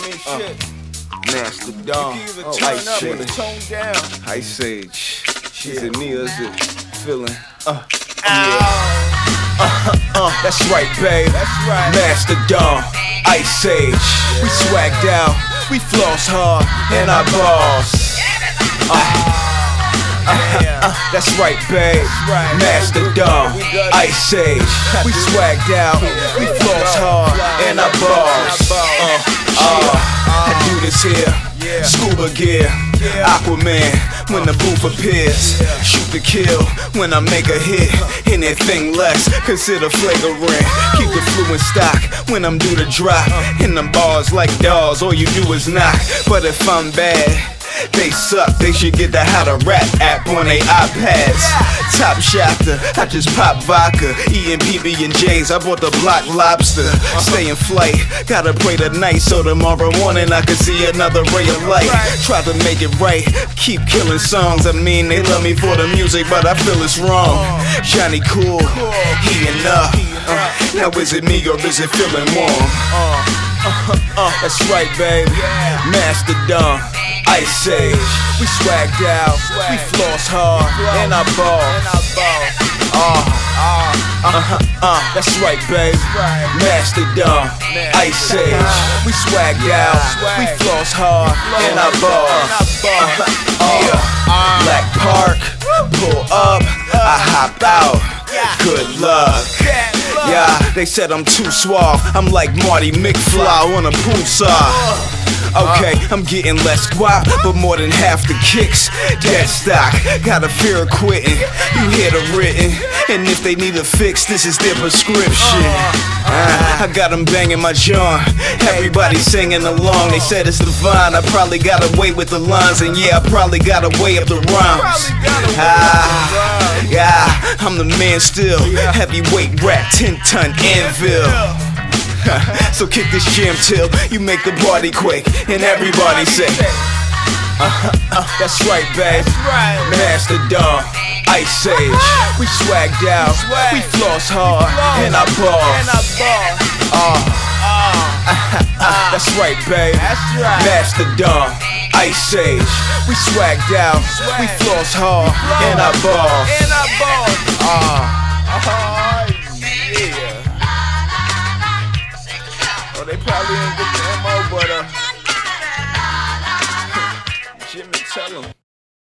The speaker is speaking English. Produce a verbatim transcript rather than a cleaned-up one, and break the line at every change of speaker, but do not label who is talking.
mean, shit.
Master Dawn,
You can either
oh,
turn
Ice
up or
Sage.
tone down.
Ice Sage. Is
Yeah.
it me or is it feeling? Uh,
Yeah.
uh, uh, that's right, babe.
That's right.
Master Dawn, Ice Sage. We swagged out, we floss hard, and our boss. Uh,
Yeah.
uh, that's right, babe.
right.
Master Dawn, Ice Sage. We swagged out, we floss hard, and our boss. Uh, uh, I do this here. Scuba gear, Aquaman, when the booth appears. Shoot to kill, when I make a hit. Anything less, consider flagrant. Keep the flu in stock, when I'm due to drop. In them bars like dolls, all you do is knock. But if I'm bad, they suck, they should get the How to Rap app on their iPads. Top shafter, I just pop vodka. Eating P B and J's, I bought the block lobster. Stay in flight, gotta pray tonight so tomorrow morning I can see another ray of light. Try to make it right, keep killing songs. I mean, they love me for the music, but I feel it's wrong. Johnny Cool, he enough. Uh, now is it me or is it feeling warm? Uh, uh, uh, that's right, babe. Master Dawn, Ice Sage. We swagged out, we floss hard, and I ball. Uh, uh, uh, uh, that's right, babe. Master Dawn, Ice Sage. We swagged out, we floss hard, and I ball. Uh, uh, Black Park, pull up, I hop out. Good luck. Yeah, they said I'm too suave. I'm like Marty McFly on a poolside. Okay, I'm getting less guap, but more than half the kicks. Dead stock, got a fear of quitting. You hear the written, and if they need a fix, this is their prescription. Uh, I got them banging my jaw. Everybody singing along. They said it's divine. I probably got away with the lines, and yeah, I probably got away up the rhymes. Ah, yeah, I'm the man still. Heavyweight rap, ten ton anvil. So kick this jam till you make the party quick, and everybody say, uh, uh, that's right, babe. Master Dawn, Ice Sage. We swagged out, we floss hard, and I boss. Uh, uh, uh, that's right, babe. Master Dawn, Ice Sage. We swagged out, we floss hard, and I boss.